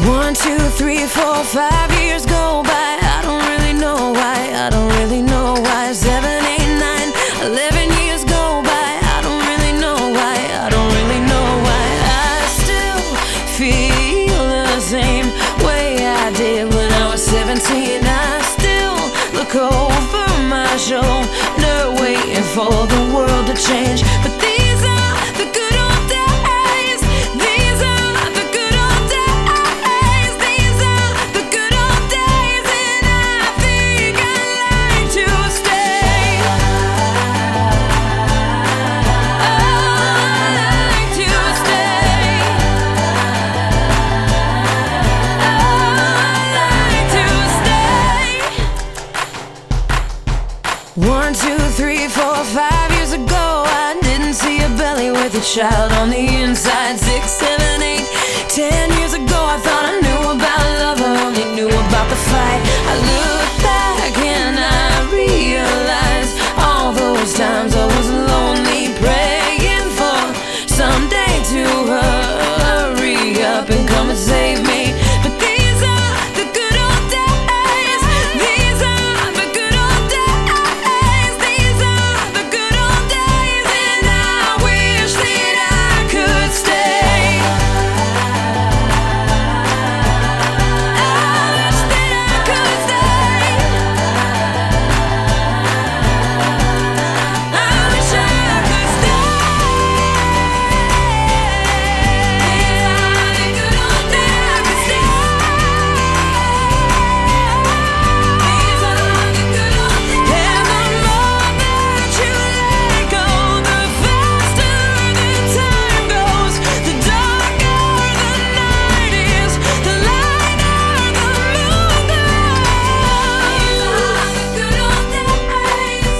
1, 2, 3, 4, 5 years go by. I don't really know why. I don't really know why. 7, 8, 9, 11 years go by. I don't really know why. I don't really know why. I still feel the same way I did when I was 17. I still look over my shoulder, waiting for the world to change. But these are the good old days. These are the good old days. These are the good old days, and I think I'd like to stay. I'd like to stay. I'd like to stay. 1, 2, 3, 4, 5 years ago, I didn't see a belly with a child on the inside. 6, 7, 8, 10 years ago, I thought I knew about love, I only knew about the fight. I look back and I realize all those times I was lonely, praying for someday to hurry up and come and save me. But these are the good old days. These are the good old days. These are the good old days, and I wish that I could stay. I wish that I could stay. I wish I could stay. These are the good old days. These are the good old days. And the more that you let go, the faster the time goes. The darker the night is, the lighter the moon glows. These are the good old days.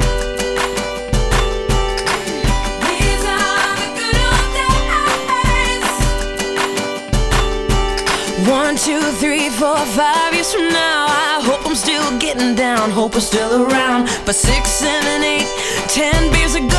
These are the good old days. 1, 2, 3, 4, 5 years from now, I hope I'm still getting down, hope I'm still around. But 6, 7, 8, 10 beers ago,